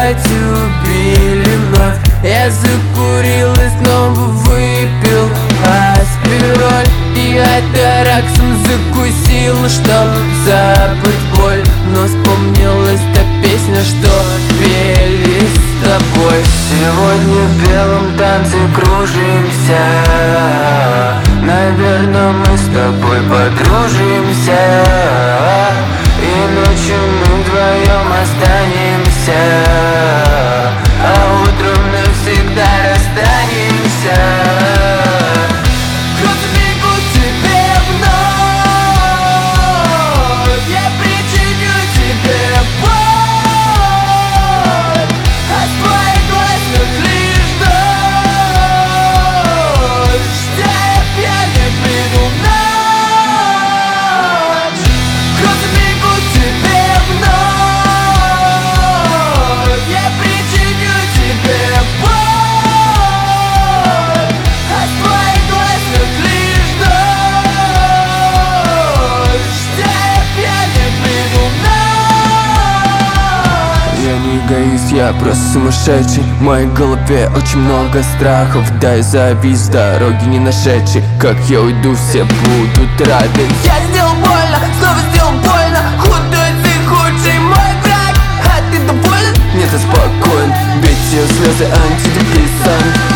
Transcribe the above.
опять убили вновь. Я закурил и снова выпил аспироль. И атараксом закусил, чтоб забыть боль. Но вспомнилась та песня, что пели с тобой. Сегодня в белом танце кружимся. Наверное, мы с тобой подружимся. И ночью мы вдвоем останемся, а утром навсегда расстанемся. Грозы бегут тебе вновь. Я причиню тебе боль. От твоих глаз лишь дождь. Я пьяный приду в ночь. Грозы бегут тебе вновь. Я причиню тебе боль. От твоих глаз лишь дождь. Я пьяный приду в ночь. Я не эгоист, я просто сумасшедший. В моей голове очень много страхов. Да, я завис с дороги не нашедший. Как я уйду, все будут рады. Я сделал больно, снова сделал больно. Худой ты худший мой враг. А ты доволен? Нет, я спокоен. Ведь все слезы антидепрессант.